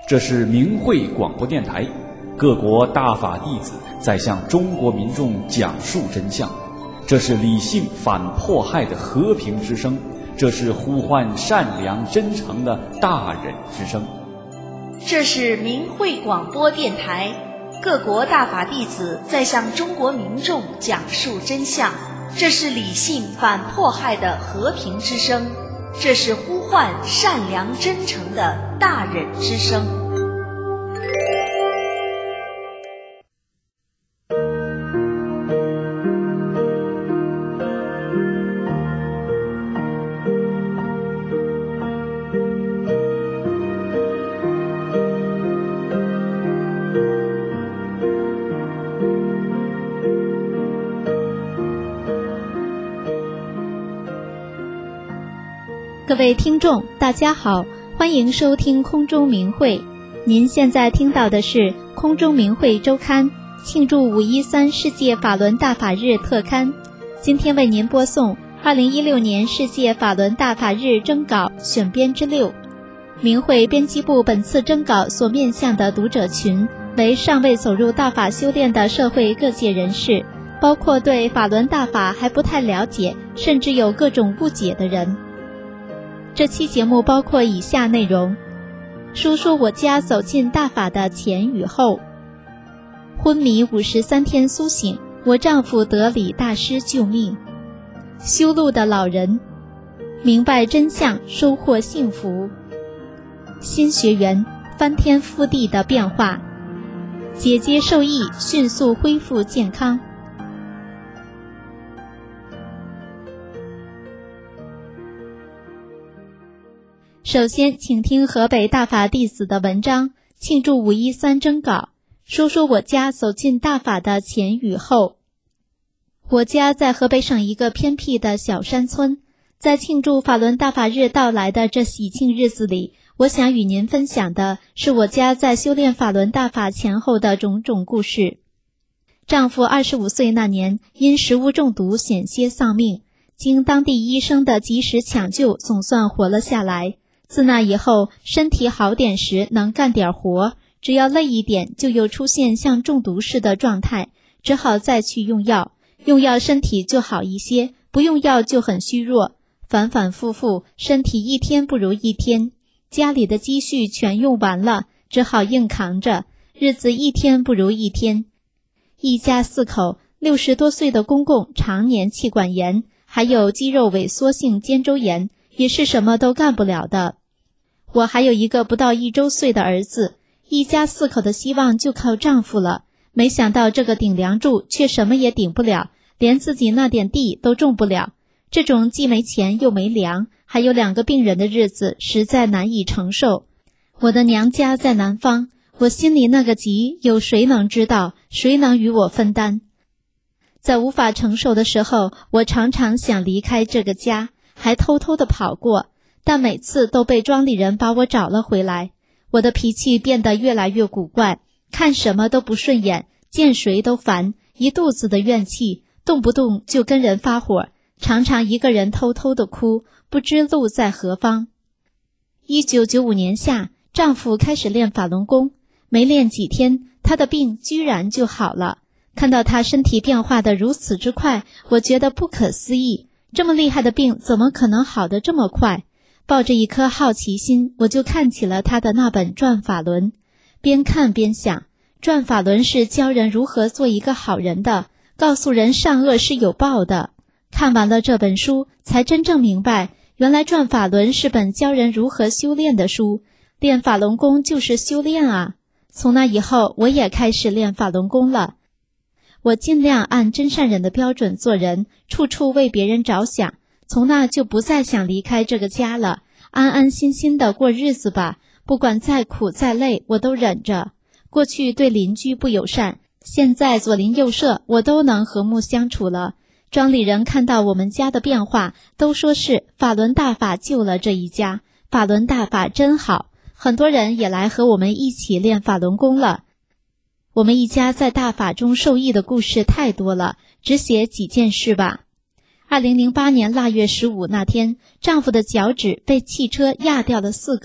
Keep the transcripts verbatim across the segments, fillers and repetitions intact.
这是明慧广播电台，各国大法弟子在向中国民众讲述真相。这是理性反迫害的和平之声，这是呼唤善良真诚的大忍之声。 这是明慧广播电台，各国大法弟子在向中国民众讲述真相。这是理性反迫害的和平之声，这是呼唤善良真诚的大忍之声。 各位听众大家好，欢迎收听空中明慧。您现在听到的是空中明慧周刊庆祝五一三世界法轮大法日特刊。今天为您播送二零一六年世界法轮大法日征稿选编之六。明慧编辑部本次征稿所面向的读者群为尚未走入大法修炼的社会各界人士，包括对法轮大法还不太了解，甚至有各种误解的人。这期节目包括以下内容：说说我家走进大法的前与后，昏迷五十三天苏醒，我丈夫得李大师救命，修路的老人明白真相，收获幸福，新学员翻天覆地的变化，姐姐受益，迅速恢复健康。首先请听河北大法弟子的文章，庆祝五一三征稿，说说我家走进大法的前与后。我家在河北省一个偏僻的小山村，在庆祝法轮大法日到来的这喜庆日子里，我想与您分享的是我家在修炼法轮大法前后的种种故事。丈夫二十五岁那年因食物中毒险些丧命，经当地医生的及时抢救，总算活了下来。自那以后，身体好点时能干点活，只要累一点就又出现像中毒似的状态，只好再去用药，用药身体就好一些，不用药就很虚弱，反反复复，身体一天不如一天。家里的积蓄全用完了，只好硬扛着，日子一天不如一天。一家四口，六十多岁的公公常年气管炎，还有肌肉萎缩性肩周炎，也是什么都干不了的。我还有一个不到一周岁的儿子，一家四口的希望就靠丈夫了。没想到这个顶梁柱却什么也顶不了，连自己那点地都种不了。这种既没钱又没粮，还有两个病人的日子，实在难以承受。我的娘家在南方，我心里那个急，有谁能知道？谁能与我分担？在无法承受的时候，我常常想离开这个家，还偷偷地跑过，但每次都被庄里人把我找了回来。我的脾气变得越来越古怪，看什么都不顺眼，见谁都烦，一肚子的怨气，动不动就跟人发火，常常一个人偷偷地哭，不知路在何方。一九九五年夏，丈夫开始练法轮功，没练几天，他的病居然就好了。看到他身体变化得如此之快，我觉得不可思议，这么厉害的病怎么可能好得这么快？抱着一颗好奇心，我就看起了他的那本《转法轮》，边看边想，《转法轮》是教人如何做一个好人的，告诉人善恶是有报的。看完了这本书，才真正明白，原来《转法轮》是本教人如何修炼的书，练法轮功就是修炼啊。从那以后，我也开始练法轮功了。我尽量按真善忍的标准做人，处处为别人着想，从那就不再想离开这个家了，安安心心的过日子吧，不管再苦再累，我都忍着。过去对邻居不友善，现在左邻右舍我都能和睦相处了。庄里人看到我们家的变化，都说是法轮大法救了这一家，法轮大法真好。很多人也来和我们一起练法轮功了。我们一家在大法中受益的故事太多了，只写几件事吧。二零零八年腊月十五那天，丈夫的脚趾被汽车压掉了四个，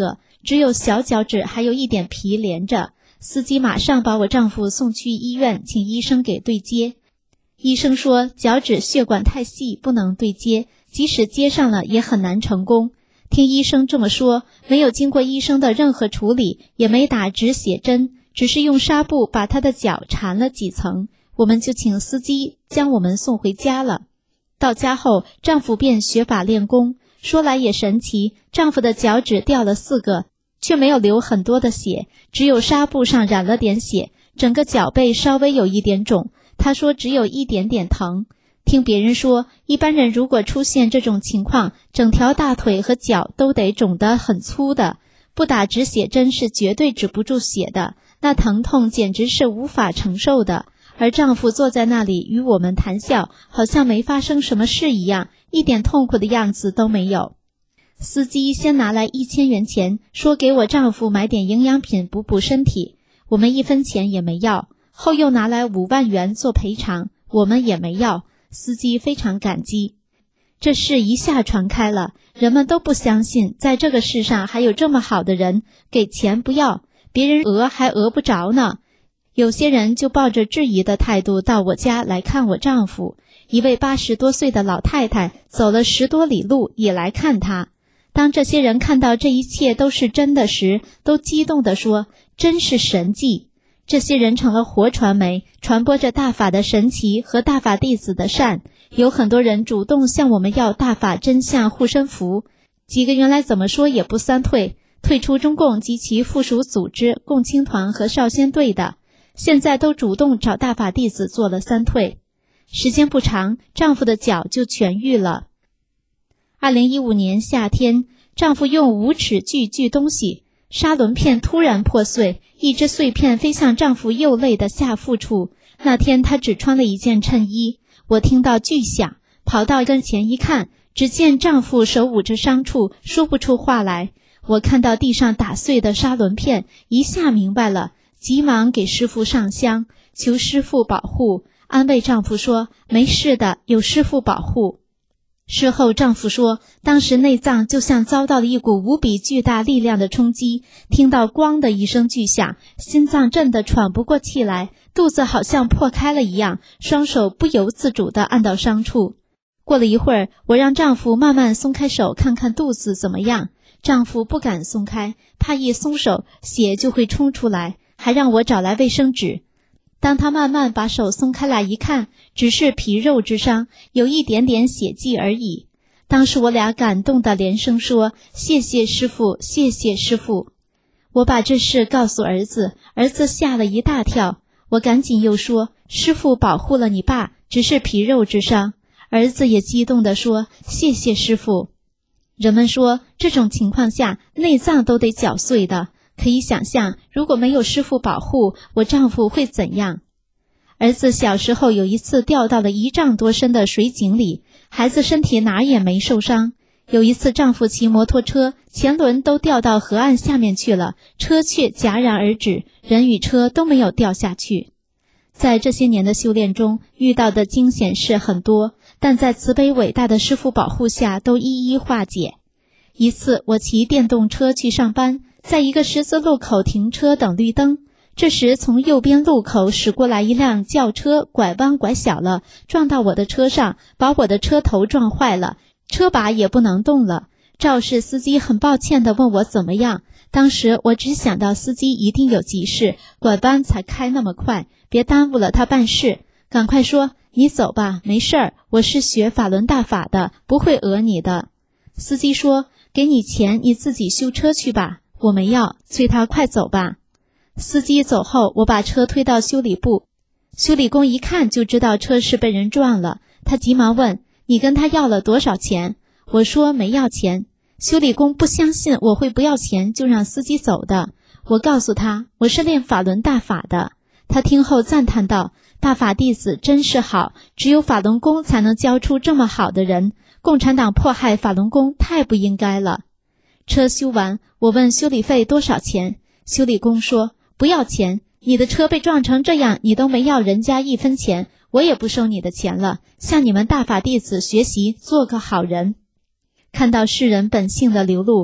只有小脚趾还有一点皮连着。司机马上把我丈夫送去医院，请医生给对接。医生说脚趾血管太细，不能对接，即使接上了也很难成功。听医生这么说，没有经过医生的任何处理，也没打止血针，只是用纱布把他的脚缠了几层，我们就请司机将我们送回家了。到家后，丈夫便学法练功，说来也神奇，丈夫的脚趾掉了四个，却没有流很多的血，只有纱布上染了点血，整个脚背稍微有一点肿，他说只有一点点疼。听别人说，一般人如果出现这种情况，整条大腿和脚都得肿得很粗的，不打止血针是绝对止不住血的，那疼痛简直是无法承受的。而丈夫坐在那里与我们谈笑，好像没发生什么事一样，一点痛苦的样子都没有。司机先拿来一千元钱，说给我丈夫买点营养品补补身体，我们一分钱也没要。后又拿来五万元做赔偿，我们也没要。司机非常感激。这事一下传开了，人们都不相信在这个世上还有这么好的人，给钱不要，别人讹还讹不着呢。有些人就抱着质疑的态度到我家来看我丈夫，一位八十多岁的老太太走了十多里路也来看他。当这些人看到这一切都是真的时，都激动地说，真是神迹。这些人成了活传媒，传播着大法的神奇和大法弟子的善。有很多人主动向我们要大法真相护身符，几个原来怎么说也不三退，退出中共及其附属组织共青团和少先队的，现在都主动找大法弟子做了三退。时间不长，丈夫的脚就痊愈了。二零一五年夏天，丈夫用五尺锯锯东西，砂轮片突然破碎，一只碎片飞向丈夫右肋的下腹处。那天他只穿了一件衬衣，我听到巨响，跑到跟前一看，只见丈夫手捂着伤处，说不出话来。我看到地上打碎的砂轮片，一下明白了，急忙给师父上香，求师父保护，安慰丈夫说没事的，有师父保护。事后丈夫说，当时内脏就像遭到了一股无比巨大力量的冲击，听到咣的一声巨响，心脏震得喘不过气来，肚子好像破开了一样，双手不由自主地按到伤处。过了一会儿，我让丈夫慢慢松开手，看看肚子怎么样。丈夫不敢松开，怕一松手血就会冲出来，还让我找来卫生纸。当他慢慢把手松开来一看，只是皮肉之伤，有一点点血迹而已。当时我俩感动的连声说，谢谢师父，谢谢师父。我把这事告诉儿子，儿子吓了一大跳。我赶紧又说，师父保护了你爸，只是皮肉之伤。儿子也激动地说，谢谢师父。人们说，这种情况下内脏都得绞碎的，可以想象，如果没有师父保护，我丈夫会怎样？儿子小时候有一次掉到了一丈多深的水井里，孩子身体哪也没受伤。有一次丈夫骑摩托车，前轮都掉到河岸下面去了，车却戛然而止，人与车都没有掉下去。在这些年的修炼中，遇到的惊险事很多，但在慈悲伟大的师父保护下，都一一化解。一次我骑电动车去上班，在一个十字路口停车等绿灯，这时从右边路口驶过来一辆轿车，拐弯拐小了，撞到我的车上，把我的车头撞坏了，车把也不能动了。肇事司机很抱歉地问我怎么样，当时我只想到司机一定有急事，拐弯才开那么快，别耽误了他办事，赶快说你走吧，没事儿，我是学法轮大法的，不会讹你的。司机说，给你钱你自己修车去吧。我没要，催他快走吧。司机走后，我把车推到修理部，修理工一看就知道车是被人撞了，他急忙问，你跟他要了多少钱？我说没要钱。修理工不相信我会不要钱，就让司机走的。我告诉他，我是练法轮大法的。他听后赞叹道，大法弟子真是好，只有法轮功才能教出这么好的人，共产党迫害法轮功太不应该了。车修完，我问修理费多少钱，修理工说不要钱，你的车被撞成这样，你都没要人家一分钱，我也不收你的钱了，向你们大法弟子学习，做个好人。看到世人本性的流露，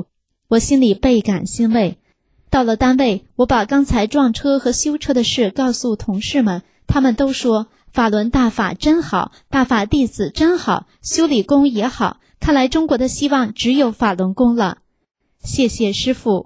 我心里倍感欣慰。到了单位，我把刚才撞车和修车的事告诉同事们，他们都说法轮大法真好，大法弟子真好，修理工也好，看来中国的希望只有法轮功了。谢谢师父。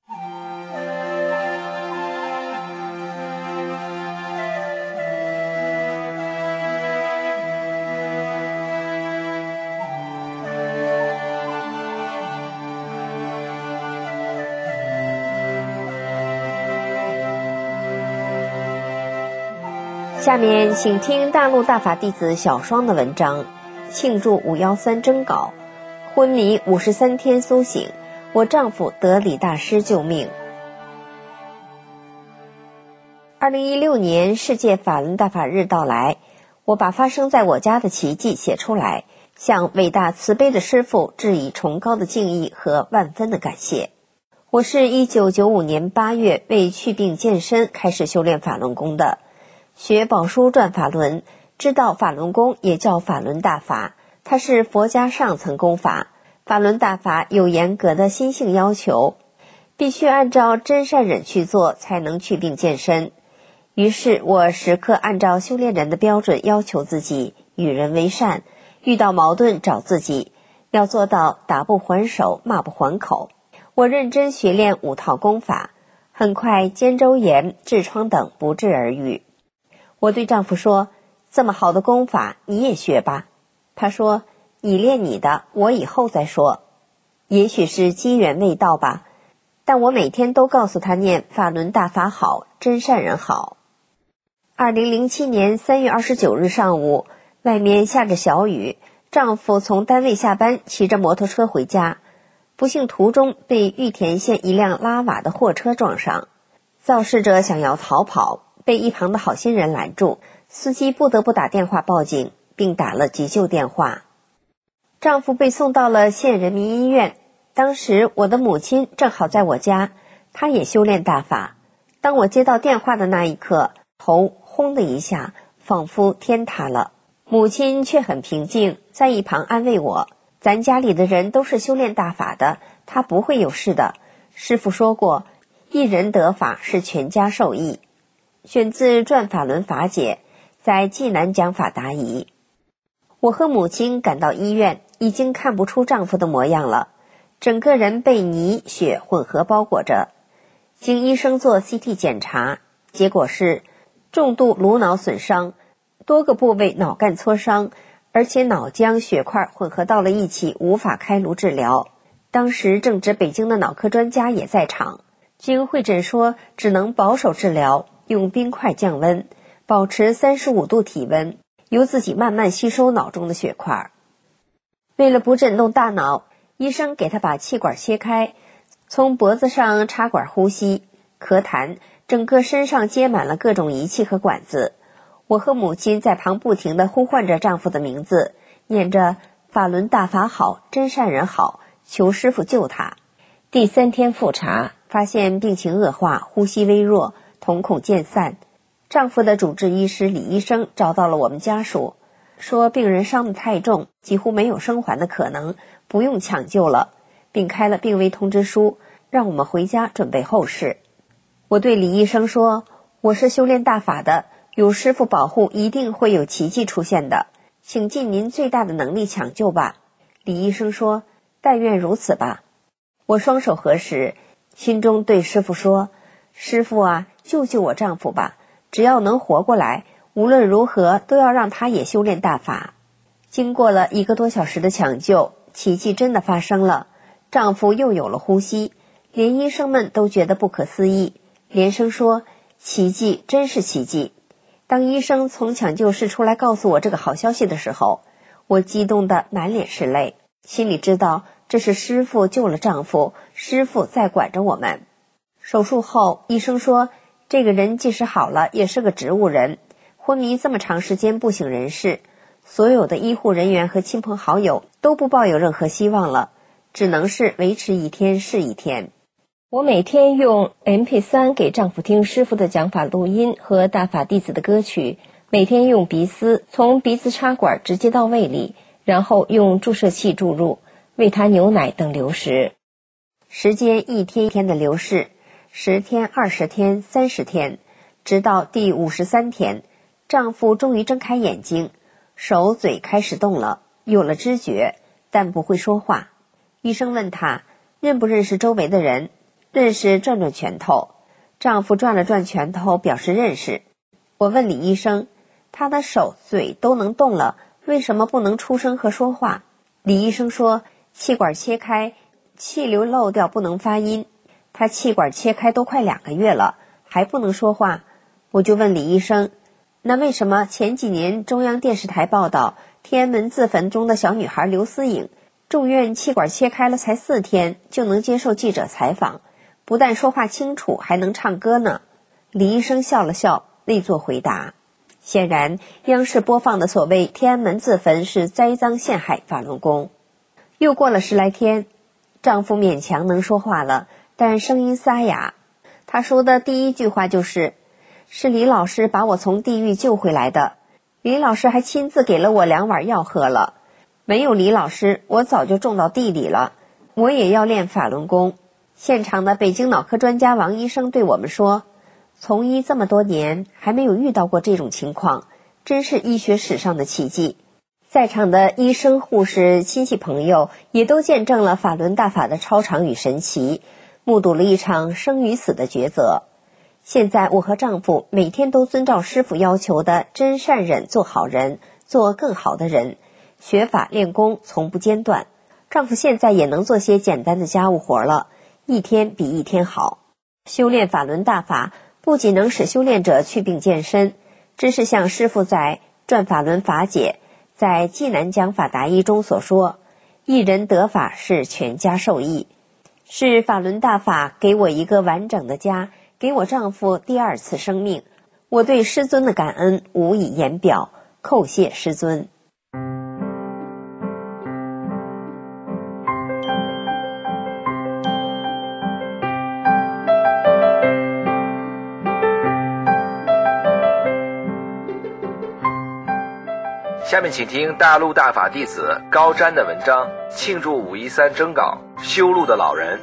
下面请听大陆大法弟子小双的文章，庆祝五幺三征稿，昏迷五十三天苏醒，我丈夫得李大师救命。二零一六年世界法轮大法日到来，我把发生在我家的奇迹写出来，向伟大慈悲的师父致以崇高的敬意和万分的感谢。我是一九九五年八月为祛病健身开始修炼法轮功的，学宝书转法轮，知道法轮功也叫法轮大法，它是佛家上层功法。法轮大法有严格的心性要求，必须按照真善忍去做才能祛病健身。于是我时刻按照修炼人的标准要求自己，与人为善，遇到矛盾找自己，要做到打不还手，骂不还口。我认真学练五套功法，很快肩周炎、痔疮等不治而愈。我对丈夫说，这么好的功法你也学吧。他说，你练你的，我以后再说。也许是机缘未到吧，但我每天都告诉他念法轮大法好，真善人好。二零零七年三月二十九日上午，外面下着小雨，丈夫从单位下班，骑着摩托车回家，不幸途中被玉田县一辆拉瓦的货车撞上，肇事者想要逃跑，被一旁的好心人拦住，司机不得不打电话报警，并打了急救电话。丈夫被送到了县人民医院，当时我的母亲正好在我家，她也修炼大法。当我接到电话的那一刻，头轰的一下，仿佛天塌了。母亲却很平静，在一旁安慰我，咱家里的人都是修炼大法的，他不会有事的。师父说过，一人得法是全家受益。选自《转法轮法解》，在济南讲法答疑。我和母亲赶到医院，已经看不出丈夫的模样了，整个人被泥血混合包裹着。经医生做 C T 检查，结果是重度颅脑损伤，多个部位脑干挫伤，而且脑浆血块混合到了一起，无法开颅治疗。当时正值北京的脑科专家也在场，经会诊说只能保守治疗，用冰块降温，保持三十五度体温，由自己慢慢吸收脑中的血块。为了不震动大脑，医生给他把气管切开，从脖子上插管呼吸、咳痰，整个身上接满了各种仪器和管子。我和母亲在旁不停地呼唤着丈夫的名字，念着法轮大法好，真善人好，求师父救他。第三天复查，发现病情恶化，呼吸微弱，瞳孔渐散。丈夫的主治医师李医生找到了我们家属，说病人伤得太重，几乎没有生还的可能，不用抢救了，并开了病危通知书，让我们回家准备后事。我对李医生说，我是修炼大法的，有师父保护，一定会有奇迹出现的，请尽您最大的能力抢救吧。李医生说，但愿如此吧。我双手合十，心中对师父说，师父啊，救救我丈夫吧，只要能活过来，无论如何都要让他也修炼大法。经过了一个多小时的抢救，奇迹真的发生了，丈夫又有了呼吸，连医生们都觉得不可思议，连声说，奇迹，真是奇迹。当医生从抢救室出来告诉我这个好消息的时候，我激动得满脸是泪，心里知道这是师父救了丈夫，师父在管着我们。手术后，医生说，这个人即使好了，也是个植物人，昏迷这么长时间不省人事，所有的医护人员和亲朋好友都不抱有任何希望了，只能是维持一天是一天。我每天用 M P 三 给丈夫听师父的讲法录音和大法弟子的歌曲，每天用鼻丝从鼻子插管直接到胃里，然后用注射器注入，喂他牛奶等流食。 时间一天一天的流逝，十天、二十天、三十天，直到第五十三天，丈夫终于睁开眼睛，手嘴开始动了，有了知觉，但不会说话。医生问他认不认识周围的人，认识，转转拳头。丈夫转了转拳头，表示认识。我问李医生，他的手嘴都能动了，为什么不能出声和说话？李医生说，气管切开，气流漏掉，不能发音。他气管切开都快两个月了，还不能说话。我就问李医生，那为什么前几年中央电视台报道天安门自焚中的小女孩刘思颖住院气管切开了才四天就能接受记者采访，不但说话清楚，还能唱歌呢？李医生笑了笑，未作回答。显然央视播放的所谓天安门自焚是栽赃陷害法轮功。又过了十来天，丈夫勉强能说话了，但声音沙哑。他说的第一句话就是是李老师把我从地狱救回来的，李老师还亲自给了我两碗药喝了，没有李老师我早就种到地里了，我也要练法轮功。现场的北京脑科专家王医生对我们说，从医这么多年还没有遇到过这种情况，真是医学史上的奇迹。在场的医生、护士、亲戚朋友也都见证了法轮大法的超常与神奇，目睹了一场生与死的抉择。现在我和丈夫每天都遵照师父要求的真善忍做好人，做更好的人，学法练功从不间断。丈夫现在也能做些简单的家务活了，一天比一天好。修炼法轮大法不仅能使修炼者祛病健身，真是像师父在《转法轮法解》在济南讲法答疑中所说，一人得法是全家受益。是法轮大法给我一个完整的家，给我丈夫第二次生命，我对师尊的感恩无以言表，叩谢师尊。 下面请听大陆大法弟子高瞻的文章，庆祝五一三征稿，修路的老人。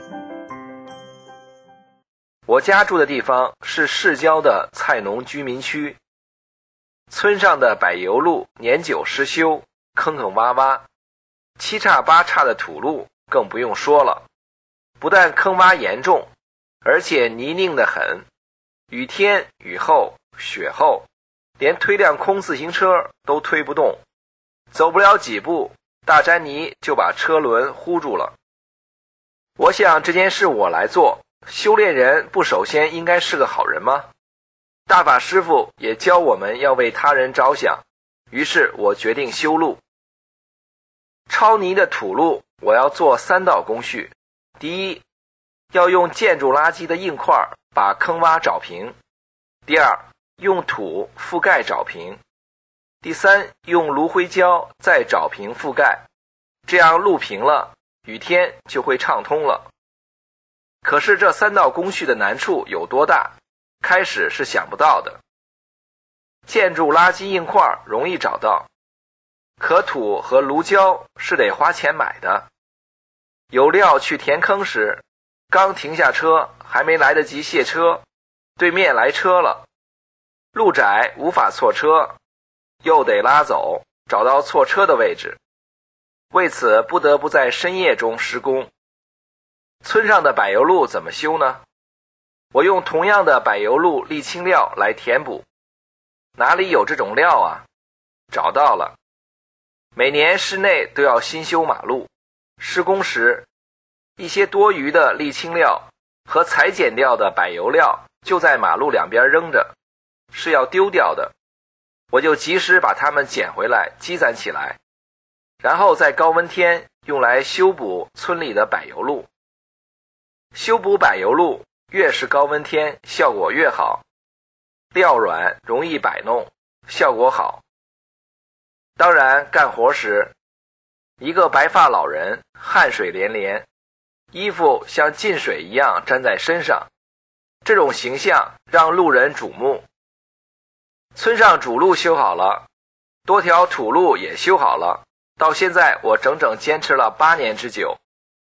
我家住的地方是市郊的菜农居民区，村上的柏油路年久失修，坑坑洼洼，七叉八叉的土路更不用说了，不但坑洼严重，而且泥泞得很，雨天雨后雪后，连推辆空自行车都推不动，走不了几步，大沾泥就把车轮糊住了。我想这件事我来做，修炼人不首先应该是个好人吗？大法师父也教我们要为他人着想，于是我决定修路。抄泥的土路我要做三道工序。第一，要用建筑垃圾的硬块把坑洼找平。第二，用土覆盖找平。第三，用芦灰胶再找平覆盖，这样路平了，雨天就会畅通了。可是这三道工序的难处有多大，开始是想不到的。建筑垃圾硬块容易找到，可土和芦胶是得花钱买的。有料去填坑时，刚停下车，还没来得及卸车，对面来车了，路窄无法错车，又得拉走，找到错车的位置，为此不得不在深夜中施工。村上的柏油路怎么修呢？我用同样的柏油路沥青料来填补。哪里有这种料啊？找到了。每年市内都要新修马路，施工时一些多余的沥青料和裁剪掉的柏油料就在马路两边扔着，是要丢掉的。我就及时把它们捡回来积攒起来，然后在高温天用来修补村里的柏油路。修补柏油路越是高温天效果越好，料软容易摆弄，效果好。当然干活时，一个白发老人汗水连连，衣服像进水一样沾在身上，这种形象让路人瞩目。村上主路修好了，多条土路也修好了，到现在我整整坚持了八年之久。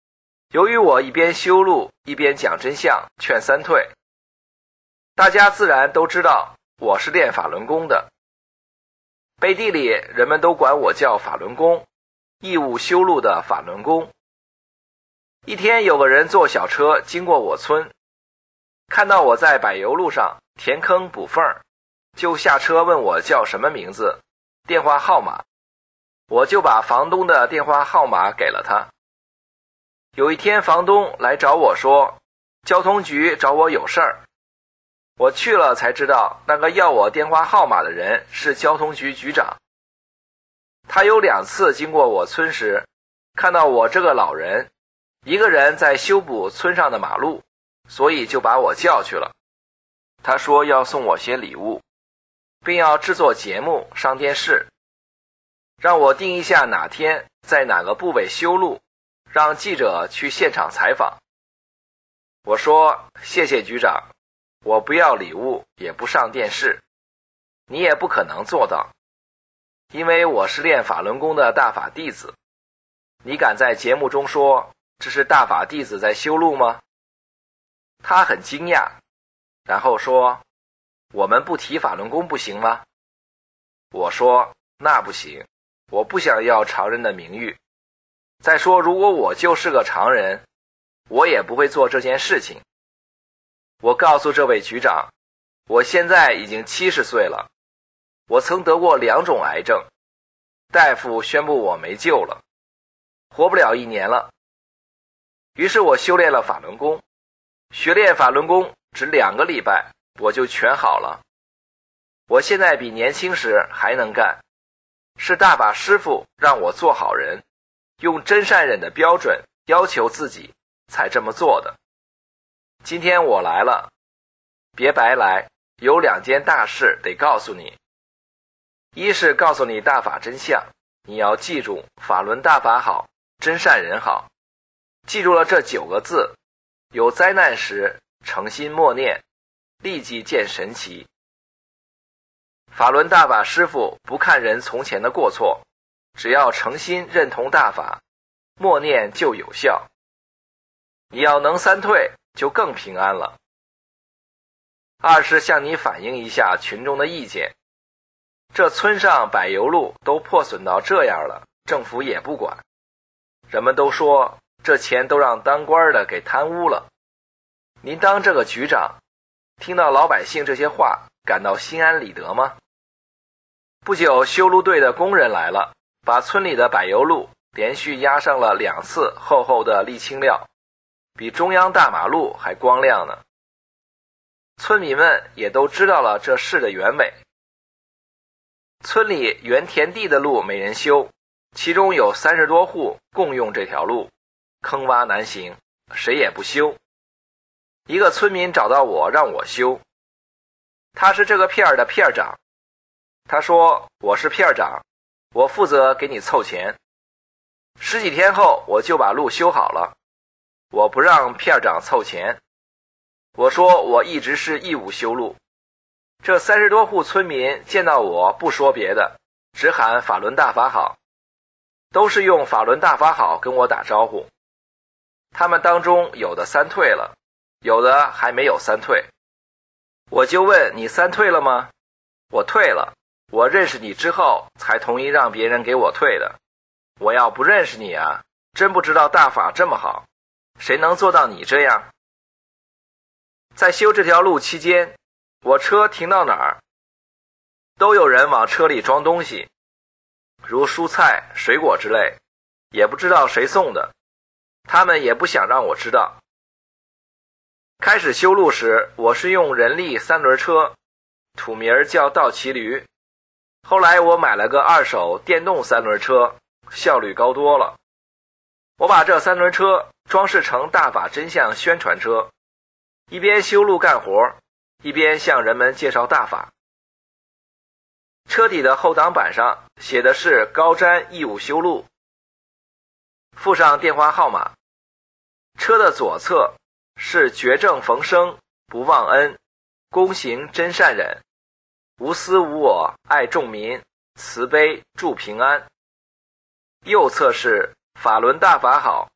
由于我一边修路一边讲真相劝三退，大家自然都知道我是练法轮功的。背地里人们都管我叫法轮功，义务修路的法轮功。一天有个人坐小车经过我村，看到我在柏油路上填坑补缝，就下车问我叫什么名字，电话号码，我就把房东的电话号码给了他。有一天房东来找我说，交通局找我有事儿。我去了才知道，那个要我电话号码的人是交通局局长。他有两次经过我村时，看到我这个老人一个人在修补村上的马路，所以就把我叫去了。他说要送我些礼物，并要制作节目上电视，让我定一下哪天在哪个部位修路，让记者去现场采访。我说谢谢局长，我不要礼物，也不上电视，你也不可能做到，因为我是练法轮功的大法弟子。你敢在节目中说这是大法弟子在修路吗？他很惊讶，然后说，我们不提法轮功不行吗？我说那不行，我不想要常人的名誉。再说如果我就是个常人，我也不会做这件事情。我告诉这位局长，我现在已经七十岁了，我曾得过两种癌症，大夫宣布我没救了，活不了一年了。于是我修炼了法轮功，学练法轮功只两个礼拜，我就全好了。我现在比年轻时还能干，是大法师父让我做好人，用真善忍的标准要求自己才这么做的。今天我来了，别白来，有两件大事得告诉你。一是告诉你大法真相，你要记住法轮大法好，真善人好。记住了这九个字，有灾难时诚心默念，立即见神奇。法轮大法师父不看人从前的过错，只要诚心认同大法，默念就有效。你要能三退，就更平安了。二是向你反映一下群众的意见，这村上柏油路都破损到这样了，政府也不管。人们都说这钱都让当官的给贪污了。您当这个局长，听到老百姓这些话，感到心安理得吗？不久修路队的工人来了，把村里的柏油路连续压上了两次厚厚的沥青料，比中央大马路还光亮呢。村民们也都知道了这事的原委。村里原田地的路没人修，其中有三十多户共用这条路，坑洼难行，谁也不修。一个村民找到我让我修，他是这个片儿的片长。他说我是片长，我负责给你凑钱。十几天后我就把路修好了。我不让片长凑钱，我说我一直是义务修路。这三十多户村民见到我不说别的，只喊法轮大法好，都是用法轮大法好跟我打招呼。他们当中有的三退了，有的还没有三退。我就问你三退了吗？我退了，我认识你之后才同意让别人给我退的。我要不认识你啊，真不知道大法这么好，谁能做到你这样？在修这条路期间，我车停到哪儿，都有人往车里装东西，如蔬菜、水果之类，也不知道谁送的，他们也不想让我知道。开始修路时，我是用人力三轮车，土名叫倒骑驴。后来我买了个二手电动三轮车，效率高多了。我把这三轮车装饰成大法真相宣传车，一边修路干活，一边向人们介绍大法。车底的后挡板上写的是高瞻义务修路，附上电话号码。车的左侧是绝正逢生，不忘恩，躬行真善忍，无私无我，爱众民，慈悲助平安。右侧是法轮大法好，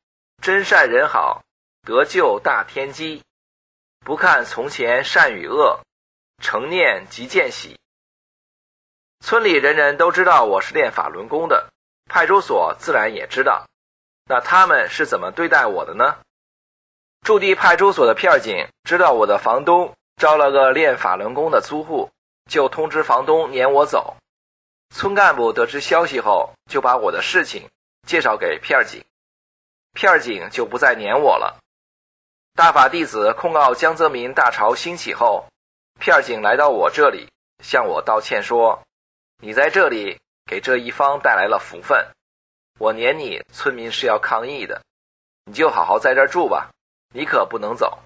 真善人好，得救大天机。不看从前善与恶，成念即见喜。村里人人都知道我是练法轮功的，派出所自然也知道。那他们是怎么对待我的呢？驻地派出所的片警知道我的房东招了个练法轮功的租户，就通知房东撵我走。村干部得知消息后，就把我的事情介绍给片警，片警就不再撵我了。大法弟子控告江泽民大潮兴起后，片警来到我这里，向我道歉说，你在这里给这一方带来了福分，我撵你，村民是要抗议的，你就好好在这儿住吧，你可不能走。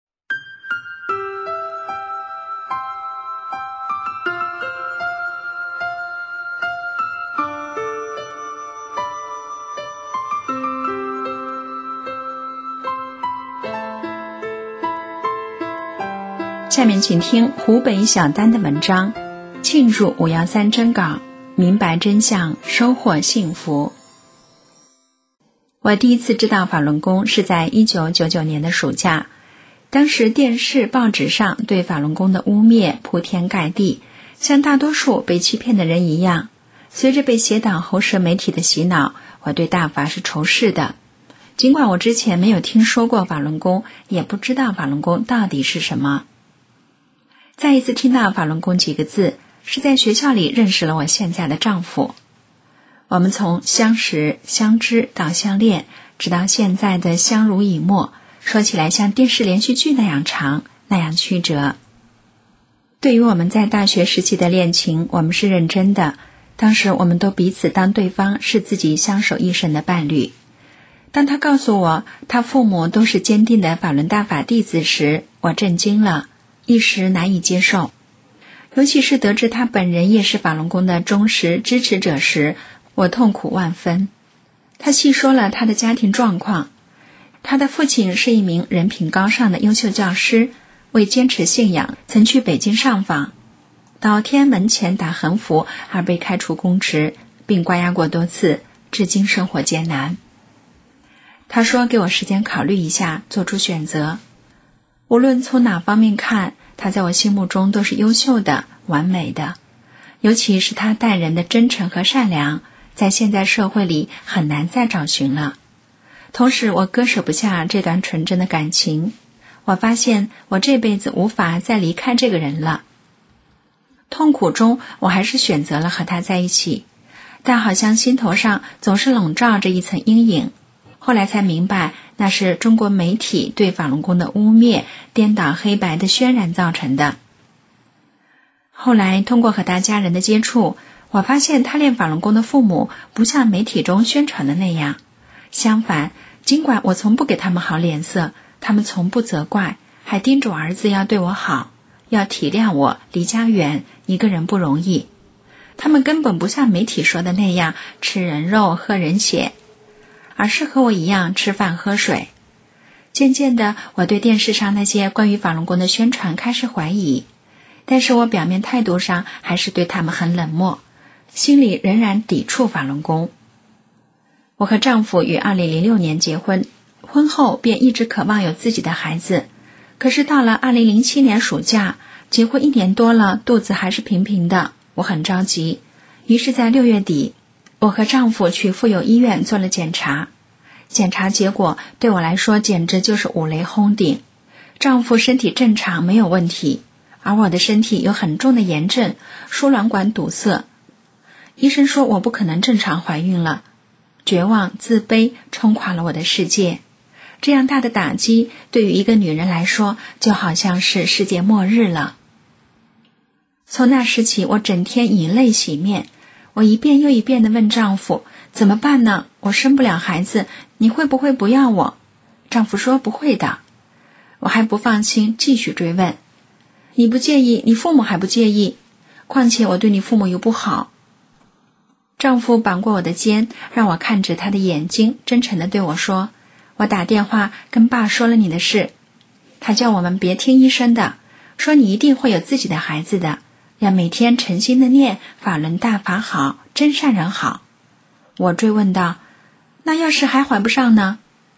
下面请听湖北小丹的文章，庆祝五幺三征稿，明白真相，收获幸福。我第一次知道法轮功是在一九九九年的暑假，当时电视报纸上对法轮功的污蔑铺天盖地，像大多数被欺骗的人一样，随着被邪党喉舌媒体的洗脑，我对大法是仇视的。尽管我之前没有听说过法轮功，也不知道法轮功到底是什么。再一次听到法轮功几个字，是在学校里认识了我现在的丈夫。我们从相识、相知到相恋，直到现在的相濡以沫，说起来像电视连续剧那样长，那样曲折。对于我们在大学时期的恋情，我们是认真的，当时我们都彼此当对方是自己相守一生的伴侣。当他告诉我他父母都是坚定的法轮大法弟子时，我震惊了，一时难以接受。尤其是得知他本人也是法轮功的忠实支持者时，我痛苦万分。他细说了他的家庭状况，他的父亲是一名人品高尚的优秀教师，为坚持信仰曾去北京上访，到天安门前打横幅而被开除公职，并关押过多次，至今生活艰难。他说给我时间考虑一下，做出选择。无论从哪方面看，他在我心目中都是优秀的、完美的，尤其是他待人的真诚和善良，在现在社会里很难再找寻了。同时我割舍不下这段纯真的感情，我发现我这辈子无法再离开这个人了。痛苦中我还是选择了和他在一起，但好像心头上总是笼罩着一层阴影。后来才明白，那是中国媒体对法轮功的污蔑、颠倒黑白的渲染造成的。后来通过和他家人的接触，我发现他练法轮功的父母不像媒体中宣传的那样，相反，尽管我从不给他们好脸色，他们从不责怪，还叮嘱儿子要对我好，要体谅我离家远，一个人不容易。他们根本不像媒体说的那样吃人肉喝人血，而是和我一样吃饭喝水。渐渐的，我对电视上那些关于法轮功的宣传开始怀疑，但是我表面态度上还是对他们很冷漠，心里仍然抵触法轮功。我和丈夫于二零零六年结婚，婚后便一直渴望有自己的孩子，可是到了二零零七年暑假，结婚一年多了，肚子还是平平的，我很着急。于是在六月底，我和丈夫去妇幼医院做了检查，检查结果对我来说简直就是五雷轰顶。丈夫身体正常，没有问题，而我的身体有很重的炎症，输卵管堵塞。医生说我不可能正常怀孕了，绝望、自卑冲垮了我的世界。这样大的打击，对于一个女人来说，就好像是世界末日了。从那时起，我整天以泪洗面。我一遍又一遍地问丈夫，怎么办呢？我生不了孩子，你会不会不要我？丈夫说不会的。我还不放心，继续追问，你不介意，你父母还不介意，况且我对你父母又不好。丈夫绑过我的肩，让我看着他的眼睛，真诚地对我说，我打电话跟爸说了你的事，他叫我们别听医生的，说你一定会有自己的孩子的，要每天诚心的念法轮大法好，真善人好。我追问道，那要是还怀不上呢？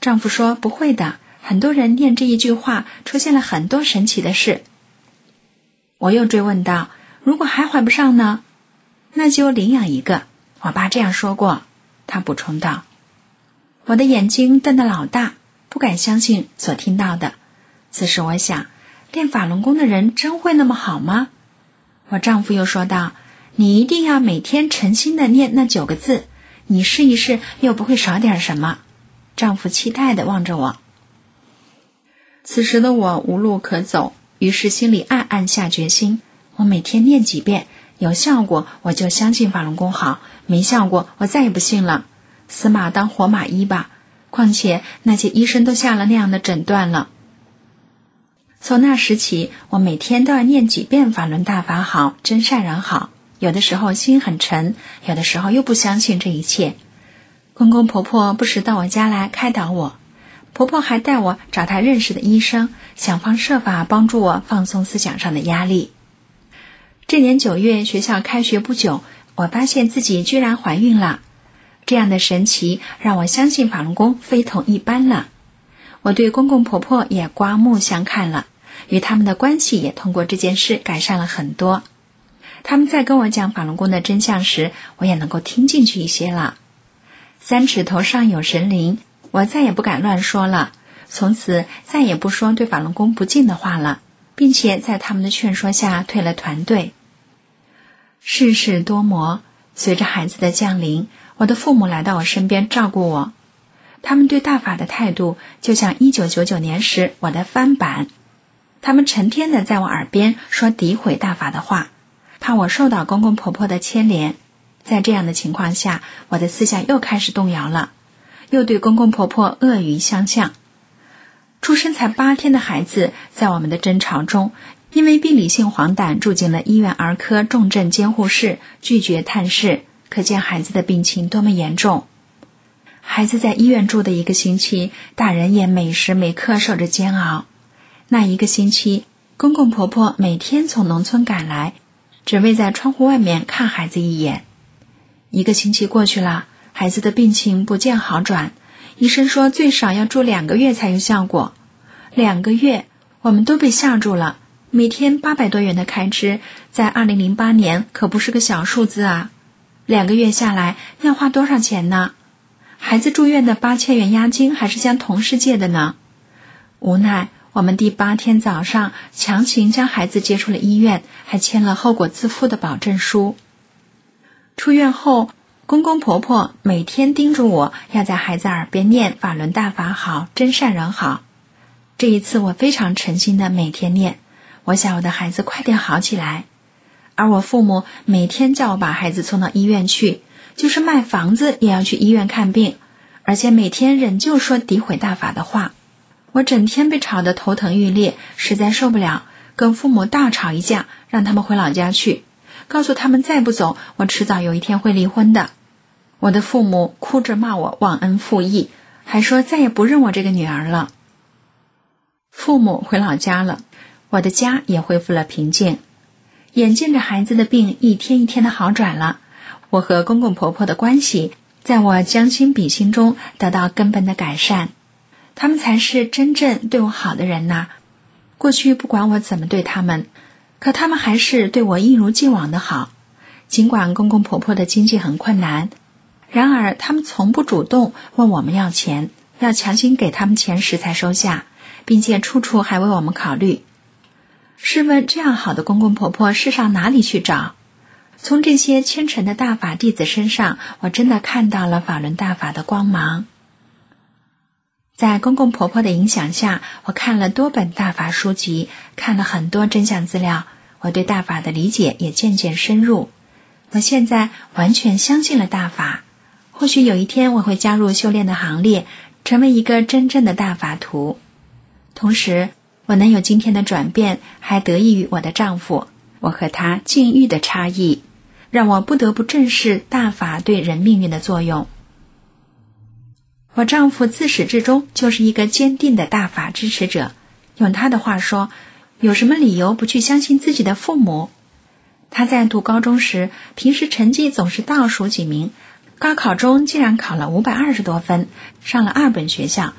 丈夫说不会的，很多人念这一句话出现了很多神奇的事。我又追问道，如果还怀不上呢？那就领养一个，我爸这样说过。他补充道。我的眼睛瞪得老大，不敢相信所听到的。此时我想，练法轮功的人真会那么好吗？我丈夫又说道，你一定要每天诚心地念那九个字，你试一试又不会少点什么。丈夫期待地望着我。此时的我无路可走，于是心里暗暗下决心，我每天念几遍，有效果我就相信法轮功好，没效果我再也不信了，死马当活马医吧，况且那些医生都下了那样的诊断了。从那时起，我每天都要念几遍法轮大法好，真善人好，有的时候心很沉，有的时候又不相信这一切。公公婆婆不时到我家来开导我，婆婆还带我找她认识的医生，想方设法帮助我放松思想上的压力。这年九月，学校开学不久，我发现自己居然怀孕了。这样的神奇让我相信法轮功非同一般了。我对公公婆婆也刮目相看了，与他们的关系也通过这件事改善了很多。他们在跟我讲法轮功的真相时，我也能够听进去一些了。三尺头上有神灵，我再也不敢乱说了，从此再也不说对法轮功不敬的话了，并且在他们的劝说下退了团队。世事多磨，随着孩子的降临，我的父母来到我身边照顾我。他们对大法的态度就像一九九九年时我的翻版，他们成天的在我耳边说诋毁大法的话，怕我受到公公婆婆的牵连。在这样的情况下，我的思想又开始动摇了，又对公公婆婆恶语相向。出生才八天的孩子在我们的争吵中，因为病理性黄疸住进了医院儿科重症监护室，拒绝探视，可见孩子的病情多么严重。孩子在医院住的一个星期，大人也每时每刻受着煎熬。那一个星期，公公婆婆每天从农村赶来，只为在窗户外面看孩子一眼。一个星期过去了，孩子的病情不见好转，医生说最少要住两个月才有效果。两个月，我们都被吓住了。每天八百多元的开支，在二零零八年可不是个小数字啊！两个月下来要花多少钱呢？孩子住院的八千元押金还是将同事借的呢。无奈，我们第八天早上强行将孩子接出了医院，还签了后果自负的保证书。出院后，公公婆婆每天叮嘱我要在孩子耳边念法轮大法好，真善人好。这一次我非常诚心的每天念，我想我的孩子快点好起来。而我父母每天叫我把孩子送到医院去，就是卖房子也要去医院看病，而且每天仍旧说诋毁大法的话。我整天被吵得头疼欲裂，实在受不了，跟父母大吵一架，让他们回老家去，告诉他们再不走，我迟早有一天会离婚的。我的父母哭着骂我忘恩负义，还说再也不认我这个女儿了。父母回老家了，我的家也恢复了平静。眼见着孩子的病一天一天的好转了，我和公公婆婆的关系在我将心比心中得到根本的改善。他们才是真正对我好的人呐。过去不管我怎么对他们，可他们还是对我一如既往的好。尽管公公婆婆的经济很困难，然而他们从不主动问我们要钱，要强行给他们钱时才收下，并且处处还为我们考虑。试问这样好的公公婆婆世上哪里去找？从这些虔诚的大法弟子身上，我真的看到了法轮大法的光芒。在公公婆婆的影响下，我看了多本大法书籍，看了很多真相资料，我对大法的理解也渐渐深入。我现在完全相信了大法，或许有一天我会加入修炼的行列，成为一个真正的大法徒。同时，我能有今天的转变，还得益于我的丈夫，我和他境遇的差异，让我不得不正视大法对人命运的作用。我丈夫自始至终就是一个坚定的大法支持者，用他的话说，有什么理由不去相信自己的父母？他在读高中时，平时成绩总是倒数几名，高考中竟然考了五百二十多分，上了二本学校，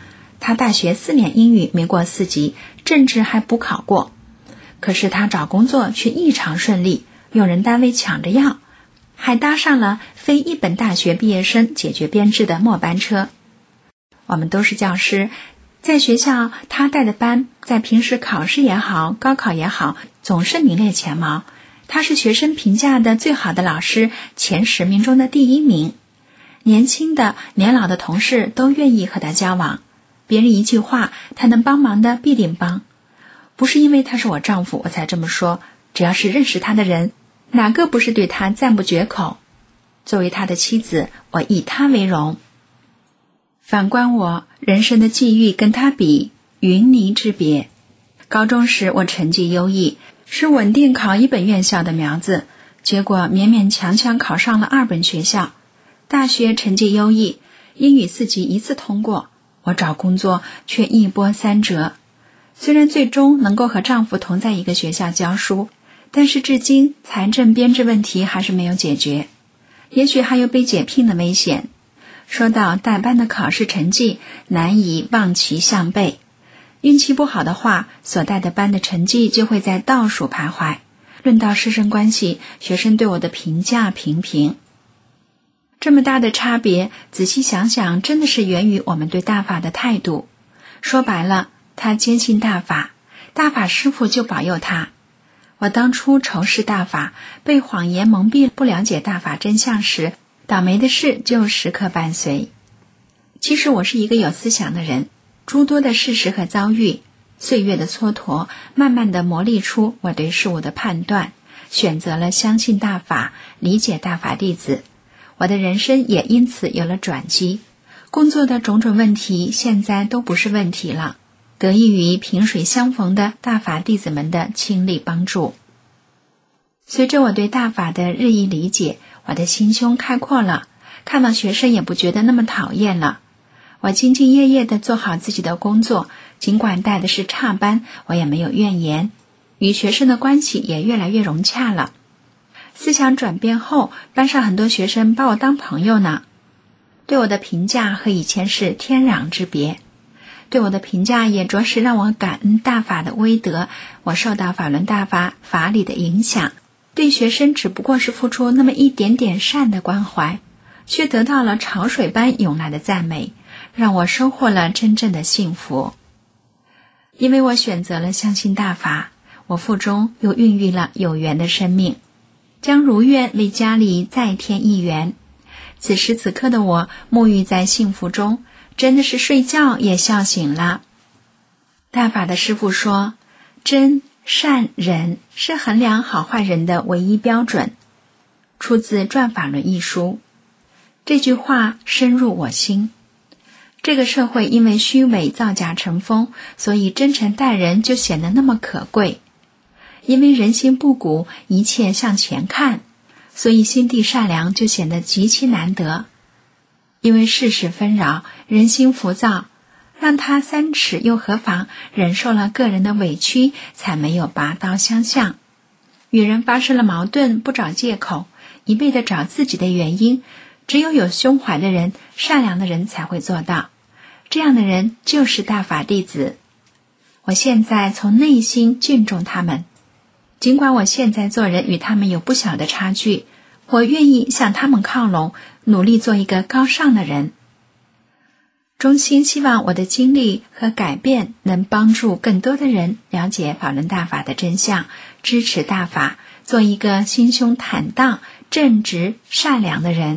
他大学四年英语没过四级，政治还补考过。可是他找工作却异常顺利，用人单位抢着要，还搭上了非一本大学毕业生解决编制的末班车。我们都是教师，在学校他带的班在平时考试也好，高考也好，总是名列前茅。他是学生评价的最好的老师，前十名中的第一名。年轻的年老的同事都愿意和他交往，别人一句话他能帮忙的必定帮。不是因为他是我丈夫我才这么说，只要是认识他的人，哪个不是对他赞不绝口。作为他的妻子，我以他为荣。反观我，人生的际遇跟他比，云泥之别。高中时我成绩优异，是稳定考一本院校的苗子，结果勉勉强强考上了二本学校。大学成绩优异，英语四级一次通过，我找工作却一波三折。虽然最终能够和丈夫同在一个学校教书，但是至今财政编制问题还是没有解决，也许还有被解聘的危险。说到带班的考试成绩，难以望其项背。运气不好的话，所带的班的成绩就会在倒数徘徊。论到师生关系，学生对我的评价平平。这么大的差别，仔细想想，真的是源于我们对大法的态度。说白了，他坚信大法，大法师父就保佑他。我当初仇视大法，被谎言蒙蔽，不了解大法真相时，倒霉的事就时刻伴随。其实我是一个有思想的人，诸多的事实和遭遇，岁月的蹉跎，慢慢地磨砺出我对事物的判断，选择了相信大法，理解大法弟子。我的人生也因此有了转机，工作的种种问题现在都不是问题了，得益于萍水相逢的大法弟子们的倾力帮助。随着我对大法的日益理解，我的心胸开阔了，看到学生也不觉得那么讨厌了。我兢兢业业地做好自己的工作，尽管带的是差班，我也没有怨言，与学生的关系也越来越融洽了。思想转变后，班上很多学生把我当朋友呢，对我的评价和以前是天壤之别。对我的评价也着实让我感恩大法的威德，我受到法轮大法法理的影响，对学生只不过是付出那么一点点善的关怀，却得到了潮水般涌来的赞美，让我收获了真正的幸福。因为我选择了相信大法，我腹中又孕育了有缘的生命，将如愿为家里再添一缘。此时此刻的我沐浴在幸福中，真的是睡觉也笑醒了。大法的师父说，真善忍是衡量好坏人的唯一标准，出自《转法轮》一书。这句话深入我心。这个社会因为虚伪造假成风，所以真诚待人就显得那么可贵。因为人心不古，一切向前看，所以心地善良就显得极其难得。因为世事纷扰，人心浮躁，让他三尺又何妨，忍受了个人的委屈，才没有拔刀相向。与人发生了矛盾，不找借口，一味地找自己的原因，只有有胸怀的人，善良的人才会做到。这样的人就是大法弟子。我现在从内心敬重他们，尽管我现在做人与他们有不小的差距，我愿意向他们靠拢，努力做一个高尚的人。衷心希望我的经历和改变能帮助更多的人了解法轮大法的真相，支持大法，做一个心胸坦荡、正直、善良的人。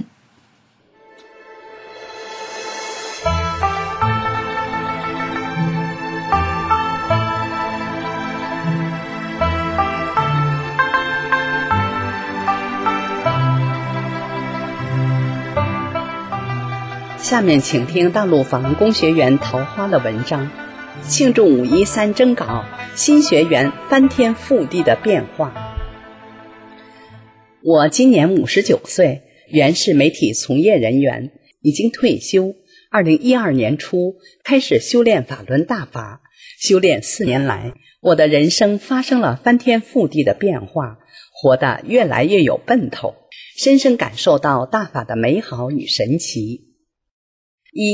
下面请听大陆法轮功学员桃花的文章，庆祝五一三征稿，新学员翻天覆地的变化。我今年五十九岁，原是媒体从业人员，已经退休。二零一二年初开始修炼法轮大法，修炼四年来，我的人生发生了翻天覆地的变化，活得越来越有奔头，深深感受到大法的美好与神奇。一、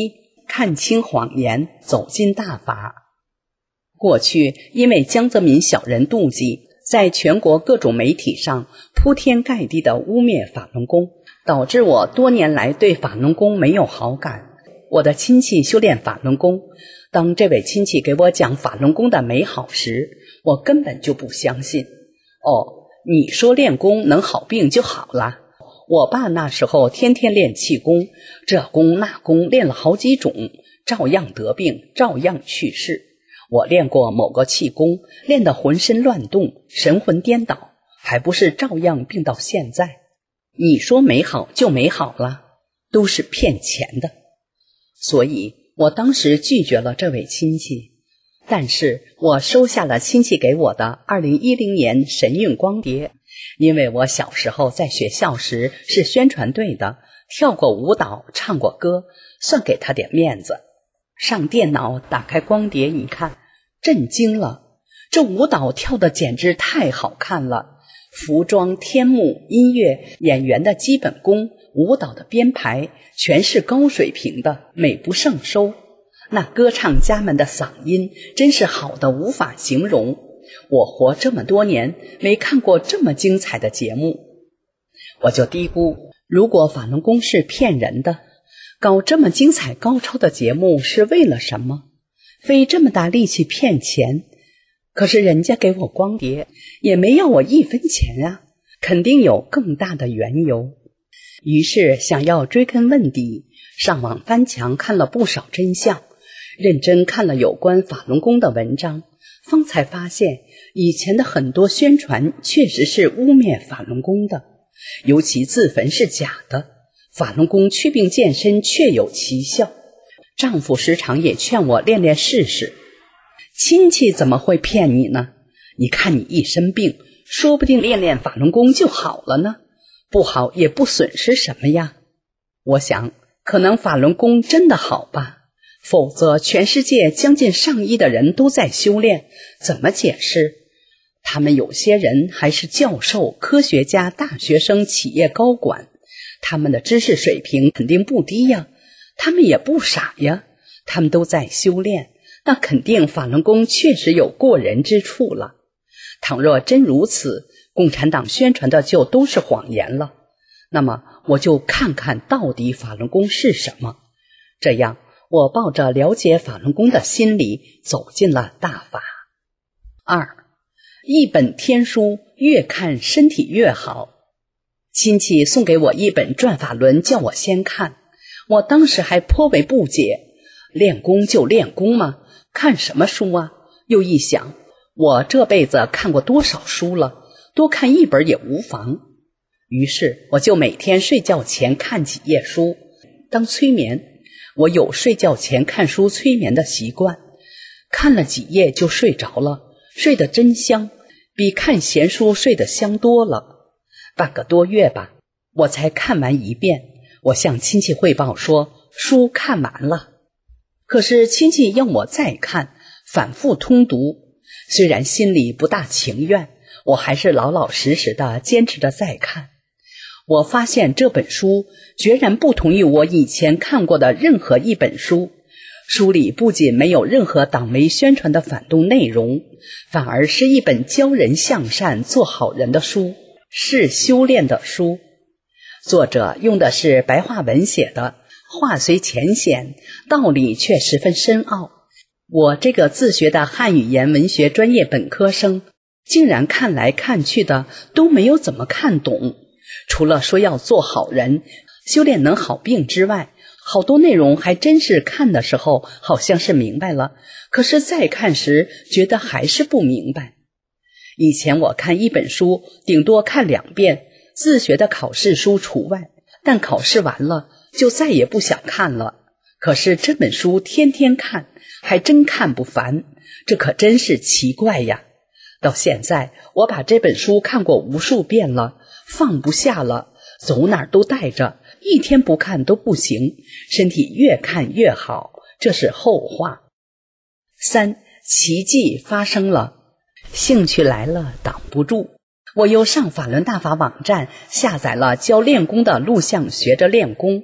看清谎言，走进大法。过去因为江泽民小人妒忌，在全国各种媒体上铺天盖地的污蔑法轮功，导致我多年来对法轮功没有好感。我的亲戚修炼法轮功，当这位亲戚给我讲法轮功的美好时，我根本就不相信。哦，你说练功能好病就好了，我爸那时候天天练气功，这功那功练了好几种，照样得病，照样去世。我练过某个气功，练得浑身乱动，神魂颠倒，还不是照样病到现在。你说美好就美好了，都是骗钱的。所以我当时拒绝了这位亲戚，但是我收下了亲戚给我的二零一零年神韵光碟，因为我小时候在学校时是宣传队的，跳过舞蹈，唱过歌，算给他点面子。上电脑打开光碟一看，震惊了，这舞蹈跳得简直太好看了，服装、天幕、音乐、演员的基本功、舞蹈的编排全是高水平的，美不胜收。那歌唱家们的嗓音真是好的无法形容，我活这么多年没看过这么精彩的节目。我就嘀咕，如果法轮功是骗人的，搞这么精彩高超的节目是为了什么？费这么大力气骗钱，可是人家给我光碟也没要我一分钱啊，肯定有更大的缘由。于是想要追根问底，上网翻墙看了不少真相，认真看了有关法轮功的文章，方才发现以前的很多宣传确实是污蔑法轮功的，尤其自焚是假的，法轮功祛病健身确有奇效。丈夫时常也劝我练练试试。亲戚怎么会骗你呢？你看你一身病，说不定练练法轮功就好了呢，不好也不损失什么呀。我想可能法轮功真的好吧，否则全世界将近上亿的人都在修炼，怎么解释？他们有些人还是教授、科学家、大学生、企业高管，他们的知识水平肯定不低呀，他们也不傻呀，他们都在修炼，那肯定法轮功确实有过人之处了。倘若真如此，共产党宣传的就都是谎言了，那么我就看看到底法轮功是什么。这样我抱着了解法轮功的心理走进了大法。二，一本天书，越看身体越好。亲戚送给我一本转法轮，叫我先看，我当时还颇为不解，练功就练功吗？看什么书啊？又一想，我这辈子看过多少书了，多看一本也无妨。于是我就每天睡觉前看几页书，当催眠。我有睡觉前看书催眠的习惯，看了几页就睡着了，睡得真香，比看闲书睡得香多了。半个多月吧，我才看完一遍。我向亲戚汇报说，书看完了。可是亲戚要我再看，反复通读，虽然心里不大情愿，我还是老老实实的坚持着再看。我发现这本书决然不同于我以前看过的任何一本书，书里不仅没有任何党媒宣传的反动内容，反而是一本教人向善做好人的书，是修炼的书。作者用的是白话文写的，话虽浅显，道理却十分深奥。我这个自学的汉语言文学专业本科生，竟然看来看去的都没有怎么看懂。除了说要做好人，修炼能好病之外，好多内容还真是看的时候好像是明白了，可是再看时觉得还是不明白。以前我看一本书顶多看两遍，自学的考试书除外，但考试完了就再也不想看了。可是这本书天天看，还真看不烦，这可真是奇怪呀。到现在我把这本书看过无数遍了，放不下了，走哪儿都带着，一天不看都不行，身体越看越好，这是后话。三，奇迹发生了，兴趣来了挡不住。我又上法轮大法网站下载了教练功的录像，学着练功。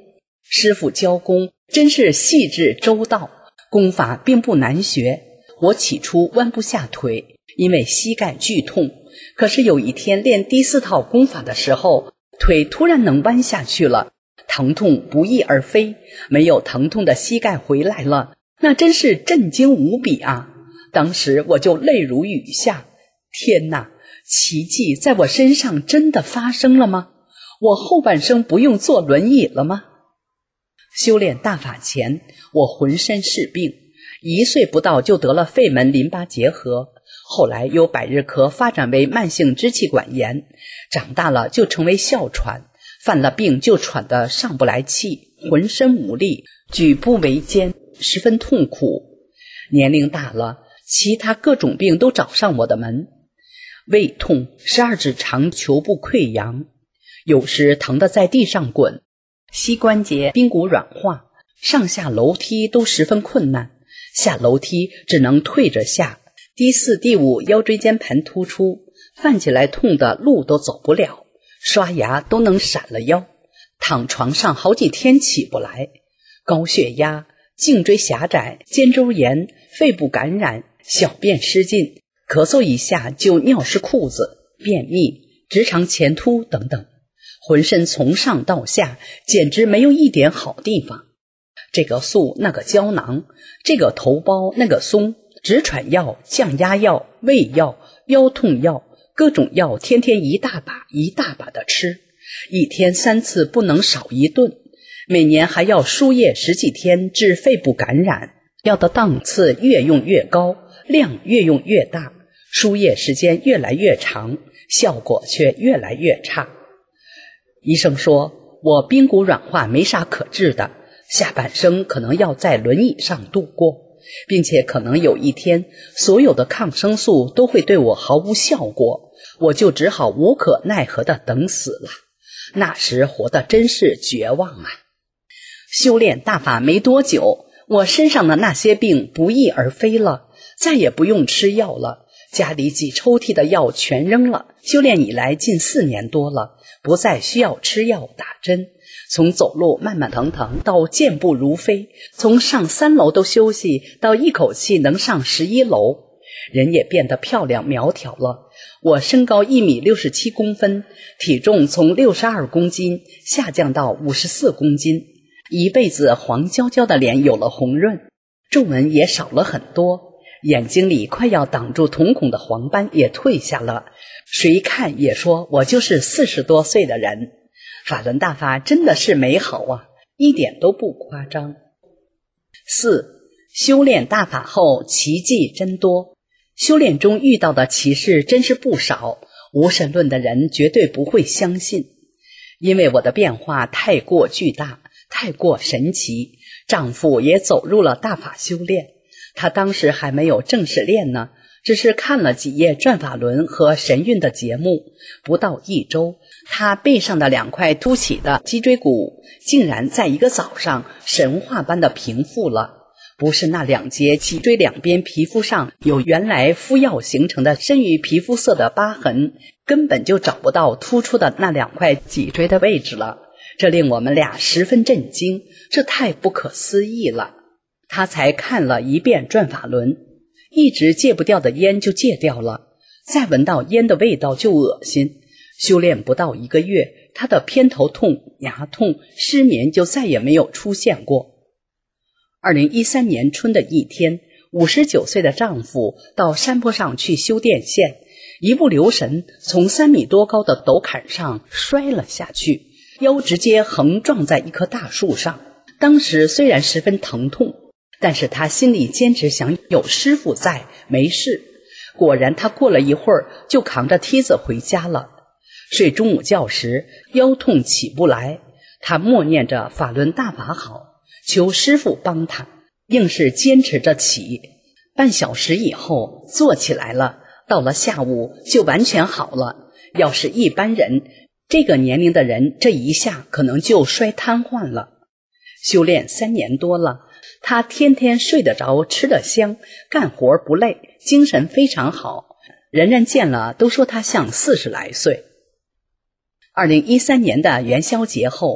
师傅教功真是细致周到，功法并不难学。我起初弯不下腿，因为膝盖剧痛，可是有一天练第四套功法的时候，腿突然能弯下去了，疼痛不翼而飞，没有疼痛的膝盖回来了，那真是震惊无比啊！当时我就泪如雨下，天哪，奇迹在我身上真的发生了吗？我后半生不用坐轮椅了吗？修炼大法前，我浑身是病，一岁不到就得了肺门淋巴结核，后来由百日咳发展为慢性支气管炎，长大了就成为哮喘，犯了病就喘得上不来气，浑身无力，举步维艰，十分痛苦。年龄大了，其他各种病都找上我的门，胃痛，十二指肠球部溃疡，有时疼得在地上滚，膝关节髌骨软化，上下楼梯都十分困难，下楼梯只能退着下，第四第五腰椎间盘突出，犯起来痛的路都走不了，刷牙都能闪了腰，躺床上好几天起不来，高血压，颈椎狭窄，肩周炎，肺部感染，小便失禁，咳嗽一下就尿湿裤子，便秘，直肠前凸等等，浑身从上到下简直没有一点好地方，这个素那个胶囊，这个头孢那个松，止喘药、降压药、胃药、腰痛药，各种药天天一大把一大把的吃，一天三次不能少一顿，每年还要输液十几天治肺部感染，药的档次越用越高，量越用越大，输液时间越来越长，效果却越来越差。医生说我髌骨软化没啥可治的，下半生可能要在轮椅上度过，并且可能有一天所有的抗生素都会对我毫无效果，我就只好无可奈何地等死了。那时活得真是绝望啊！修炼大法没多久，我身上的那些病不翼而飞了，再也不用吃药了，家里几抽屉的药全扔了，修炼以来近四年多了，不再需要吃药打针，从走路慢慢腾腾到健步如飞，从上三楼都休息到一口气能上十一楼，人也变得漂亮苗条了。我身高一米六十七公分，体重从六十二公斤下降到五十四公斤，一辈子黄焦焦的脸有了红润，皱纹也少了很多，眼睛里快要挡住瞳孔的黄斑也退下了，谁看也说我就是四十多岁的人。法轮大法真的是美好啊，一点都不夸张。四、修炼大法后奇迹真多。修炼中遇到的奇事真是不少，无神论的人绝对不会相信。因为我的变化太过巨大，太过神奇，丈夫也走入了大法修炼。他当时还没有正式练呢，只是看了几页转法轮和神韵的节目，不到一周，他背上的两块凸起的脊椎骨竟然在一个早上神话般的平复了。不是那两节脊椎两边皮肤上有原来敷药形成的深于皮肤色的疤痕，根本就找不到突出的那两块脊椎的位置了。这令我们俩十分震惊，这太不可思议了。他才看了一遍转法轮，一直戒不掉的烟就戒掉了，再闻到烟的味道就恶心。修炼不到一个月，他的偏头痛、牙痛、失眠就再也没有出现过。二零一三年春的一天，五十九岁的丈夫到山坡上去修电线，一不留神从三米多高的陡坎上摔了下去，腰直接横撞在一棵大树上。当时虽然十分疼痛，但是他心里坚持想有师傅在，没事。果然他过了一会儿就扛着梯子回家了。睡中午觉时腰痛起不来，他默念着法轮大法好，求师傅帮他，硬是坚持着起。半小时以后坐起来了，到了下午就完全好了。要是一般人，这个年龄的人这一下可能就摔瘫痪了。修炼三年多了，他天天睡得着，吃得香，干活不累，精神非常好，人人见了都说他像四十来岁。二零一三年的元宵节后，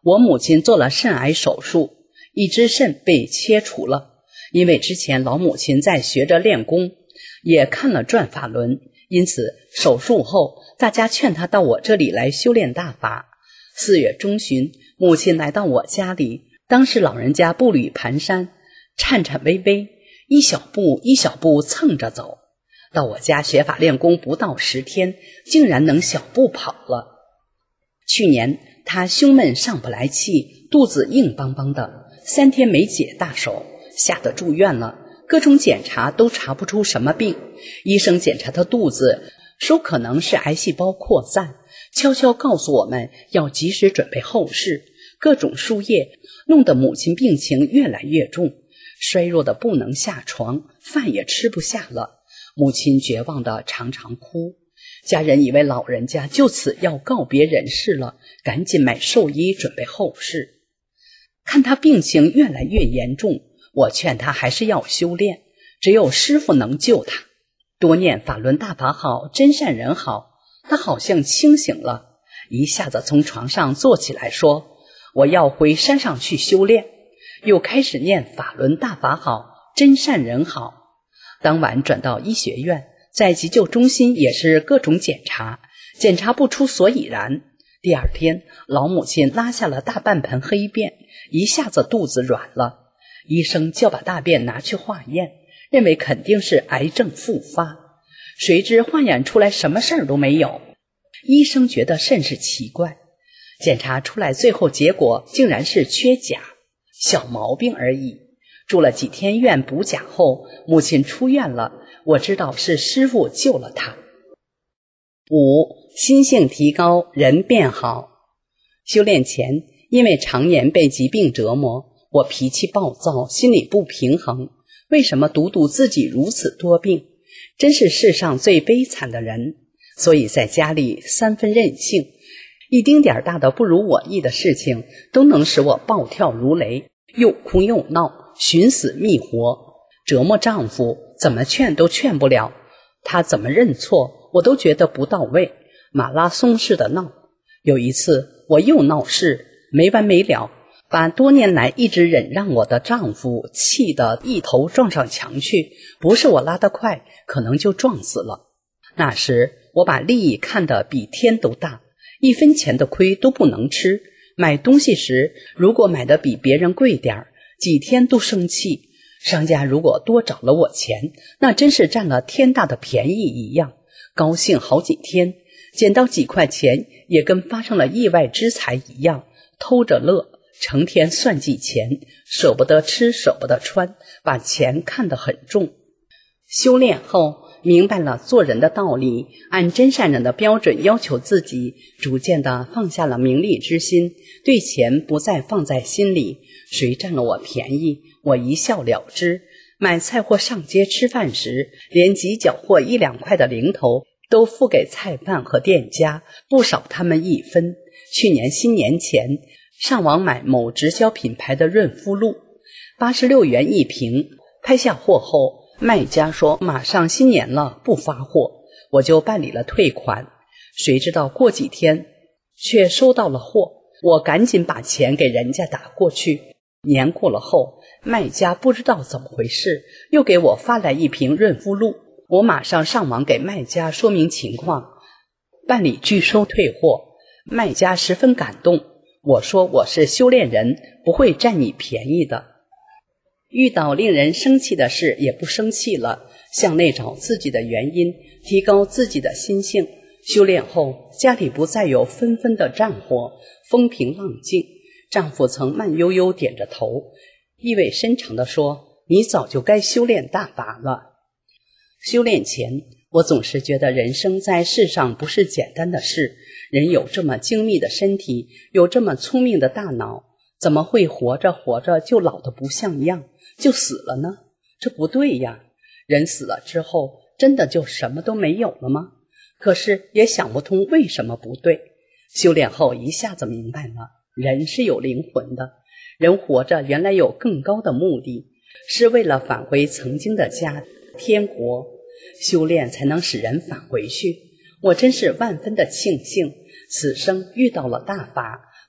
我母亲做了肾癌手术，一只肾被切除了。因为之前老母亲在学着练功，也看了转法轮，因此手术后大家劝她到我这里来修炼大法。四月中旬，母亲来到我家里，当时老人家步履蹒跚，颤颤巍巍，一小步一小步蹭着走。到我家学法练功不到十天，竟然能小步跑了。去年她胸闷上不来气，肚子硬邦邦的，三天没解大手，吓得住院了，各种检查都查不出什么病。医生检查她肚子，说可能是癌细胞扩散，悄悄告诉我们要及时准备后事。各种输液弄得母亲病情越来越重，衰弱的不能下床，饭也吃不下了。母亲绝望地常常哭，家人以为老人家就此要告别人世了，赶紧买寿衣准备后事。看她病情越来越严重，我劝她还是要修炼，只有师父能救她。多念法轮大法好，真善人好，她好像清醒了，一下子从床上坐起来说，我要回山上去修炼，又开始念法轮大法好，真善人好。当晚转到医学院，在急救中心也是各种检查，检查不出所以然。第二天，老母亲拉下了大半盆黑便，一下子肚子软了，医生叫把大便拿去化验，认为肯定是癌症复发，谁知化验出来什么事儿都没有。医生觉得甚是奇怪，检查出来最后结果竟然是缺钾，小毛病而已。住了几天院补钾后，母亲出院了，我知道是师父救了她。五、心性提高，人变好。修炼前，因为常年被疾病折磨，我脾气暴躁，心里不平衡。为什么独独自己如此多病？真是世上最悲惨的人。所以在家里三分任性，一丁点大的不如我意的事情，都能使我暴跳如雷，又哭又闹，寻死觅活，折磨丈夫，怎么劝都劝不了，他怎么认错，我都觉得不到位，马拉松似的闹。有一次我又闹事，没完没了，把多年来一直忍让我的丈夫气得一头撞上墙去，不是我拉得快，可能就撞死了。那时我把利益看得比天都大，一分钱的亏都不能吃，买东西时如果买得比别人贵点儿，几天都生气，商家如果多找了我钱，那真是占了天大的便宜一样，高兴好几天，捡到几块钱也跟发生了意外之财一样，偷着乐，成天算计钱，舍不得吃舍不得穿，把钱看得很重。修炼后明白了做人的道理，按真善人的标准要求自己，逐渐地放下了名利之心，对钱不再放在心里，谁占了我便宜，我一笑了之。买菜或上街吃饭时，连几角或一两块的零头都付给菜贩和店家，不少他们一分。去年新年前上网买某直销品牌的润肤露，八十六元一瓶，拍下货后卖家说马上新年了不发货，我就办理了退款。谁知道过几天却收到了货，我赶紧把钱给人家打过去。年过了后，卖家不知道怎么回事，又给我发来一瓶润肤露，我马上上网给卖家说明情况，办理拒收退货。卖家十分感动，我说我是修炼人，不会占你便宜的。遇到令人生气的事也不生气了，向内找自己的原因，提高自己的心性。修炼后，家里不再有纷纷的战火，风平浪静。丈夫曾慢悠悠点着头，意味深长地说，你早就该修炼大法了。修炼前，我总是觉得人生在世上不是简单的事，人有这么精密的身体，有这么聪明的大脑，怎么会活着活着就老得不像样，就死了呢？这不对呀！人死了之后，真的就什么都没有了吗？可是也想不通为什么不对。修炼后一下子明白了，人是有灵魂的，人活着原来有更高的目的，是为了返回曾经的家天国，修炼才能使人返回去。我真是万分的庆幸，此生遇到了大法，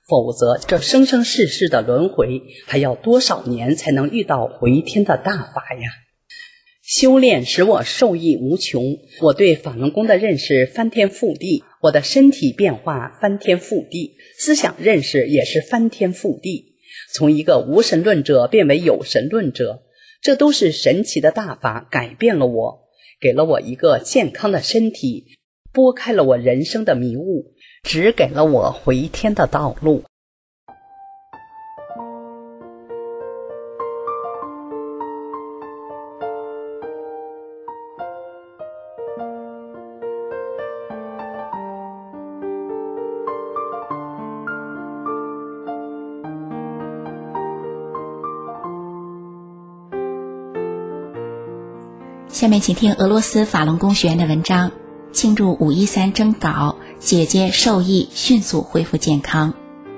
否则这生生世世的轮回，还要多少年才能遇到回天的大法呀？修炼使我受益无穷，我对法轮功的认识翻天覆地，我的身体变化翻天覆地，思想认识也是翻天覆地，从一个无神论者变为有神论者，这都是神奇的大法改变了我，给了我一个健康的身体，拨开了我人生的迷雾，指给了我回天的道路。 下面请听俄罗斯法轮功学员的文章，庆祝五一三征稿，姐姐受益迅速恢复健康。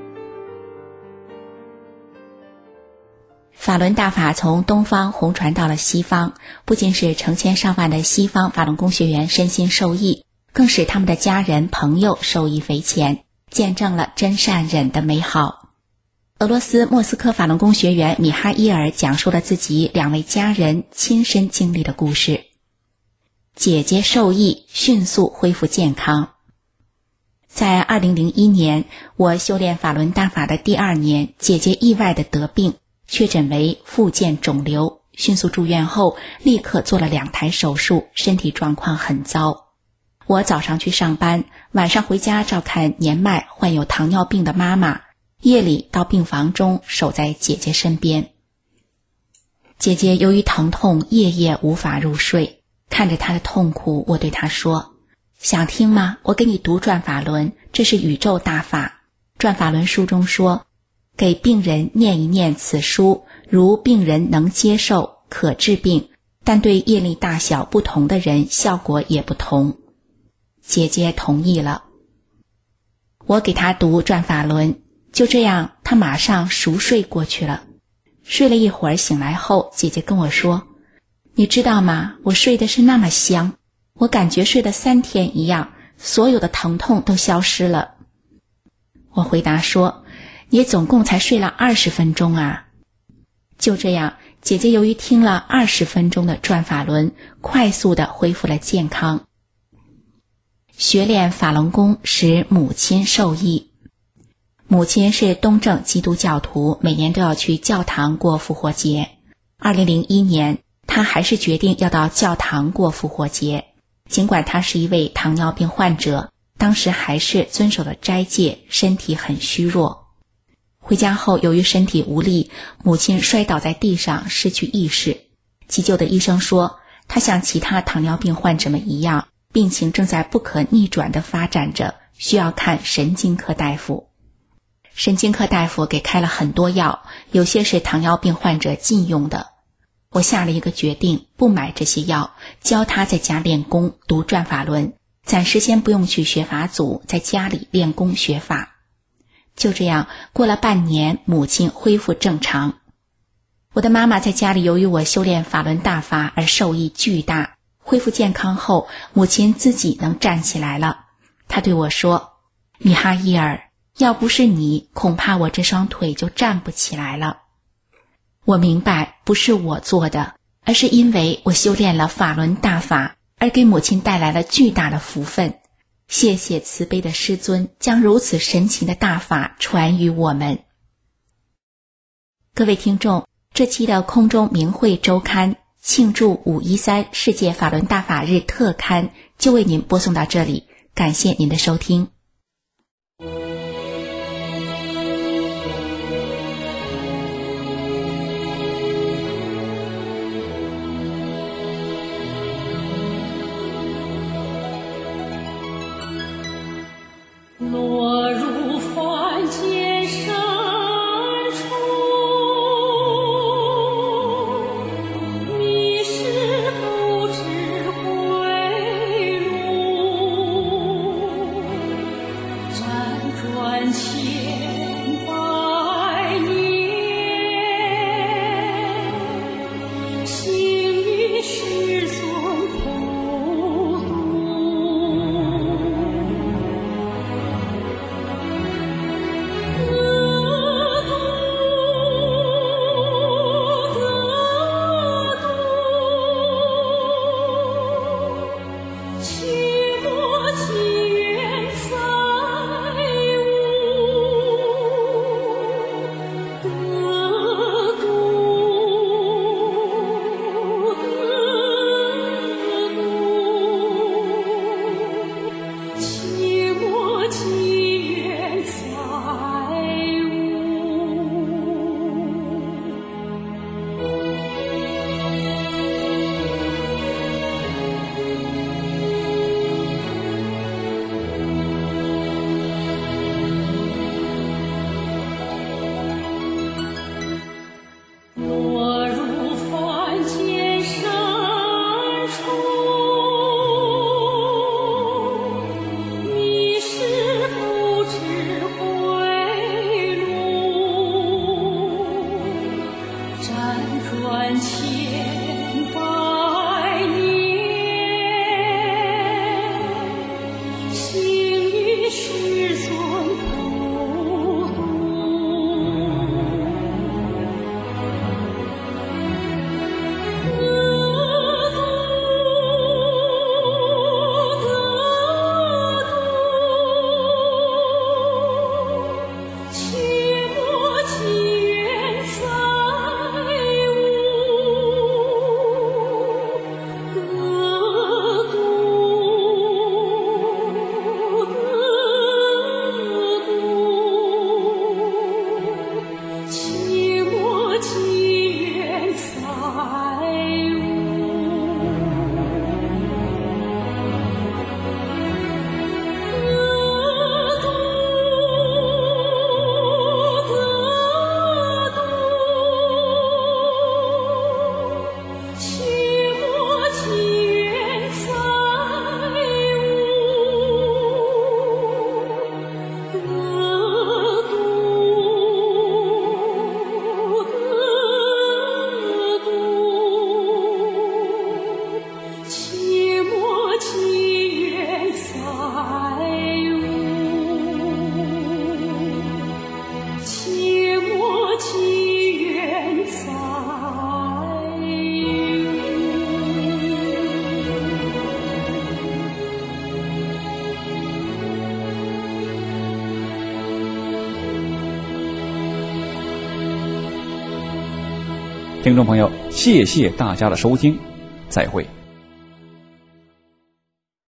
法轮大法从东方红传到了西方，不仅使成千上万的西方法轮功学员身心受益，更使他们的家人朋友受益匪浅，见证了真善忍的美好。俄罗斯莫斯科法轮功学员米哈伊尔讲述了自己两位家人亲身经历的故事。姐姐受益，迅速恢复健康。在二零零一年，我修炼法轮大法的第二年，姐姐意外的得病，确诊为附件肿瘤，迅速住院后立刻做了两台手术，身体状况很糟。我早上去上班，晚上回家照看年迈患有糖尿病的妈妈，夜里到病房中守在姐姐身边。姐姐由于疼痛夜夜无法入睡，看着她的痛苦，我对她说，想听吗？我给你读转法轮，这是宇宙大法。转法轮书中说，给病人念一念此书，如病人能接受，可治病，但对业力大小不同的人效果也不同。姐姐同意了，我给她读转法轮，就这样她马上熟睡过去了。睡了一会儿醒来后，姐姐跟我说，你知道吗？我睡的是那么香，我感觉睡了三天一样，所有的疼痛都消失了。我回答说，你总共才睡了二十分钟啊。就这样，姐姐由于听了二十分钟的转法轮，快速地恢复了健康。学练法轮功使母亲受益。母亲是东正基督教徒，每年都要去教堂过复活节。二零零一年，她还是决定要到教堂过复活节。尽管她是一位糖尿病患者，当时还是遵守了斋戒，身体很虚弱。回家后，由于身体无力，母亲摔倒在地上，失去意识。急救的医生说，她像其他糖尿病患者们一样，病情正在不可逆转地发展着，需要看神经科大夫。神经科大夫给开了很多药，有些是糖尿病患者禁用的。我下了一个决定，不买这些药，教他在家练功，读转法轮，暂时先不用去学法组，在家里练功学法。就这样，过了半年，母亲恢复正常。我的妈妈在家里由于我修炼法轮大法而受益巨大，恢复健康后，母亲自己能站起来了。她对我说，米哈伊尔，要不是你，恐怕我这双腿就站不起来了。我明白，不是我做的，而是因为我修炼了法轮大法，而给母亲带来了巨大的福分。谢谢慈悲的师尊，将如此神奇的大法传于我们。各位听众，这期的空中明慧周刊庆祝五一三世界法轮大法日特刊就为您播送到这里，感谢您的收听。 落入凡间深处，迷失不知归路，辗转听众朋友，谢谢大家的收听，再会。